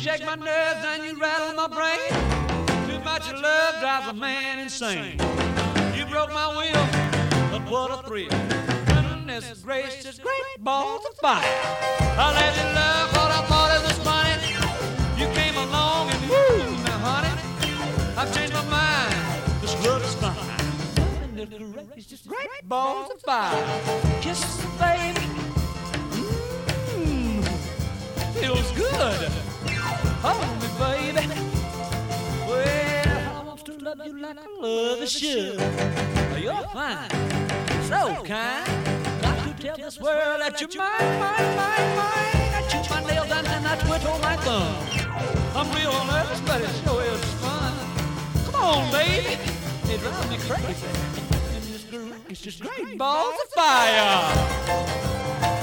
shake my nerves and you rattle my brain. Too much of love drives a man insane. You broke my will, but what a thrill. Goodness gracious, great balls of fire. I let you love what I thought it was funny. You came along and woo, now honey, I've changed my mind. This love is fine. Goodness gracious, great balls of fire. Kisses, baby. Feels good. Hold me, baby. Well, I want to love you like I love you should. You're fine, so kind. Got to tell this world that you're mine, mine, mine, mine. I chew my nails and then I twiddle my thumb. I'm real nervous, but it sure is fun. Come on, baby. It drives me crazy. And it's just great balls of fire.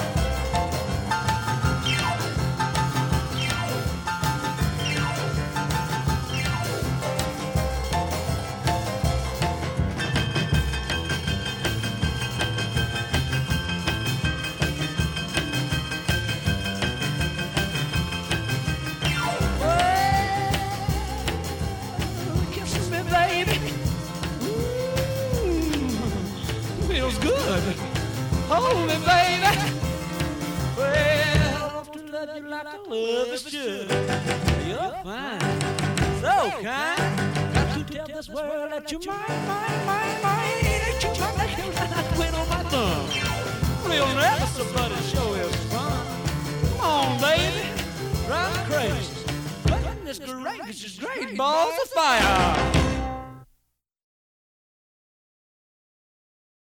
Feels good. Hold me, baby. Well, I want to love you like I love you should. You're fine, so kind. Got to tell this world that you're mine, mine, mine, mine. Ain't you my nails and I twiddle my thumb. Real nervous, but it sure is fun. Come on, baby. Drive me crazy. Goodness gracious, great balls of fire.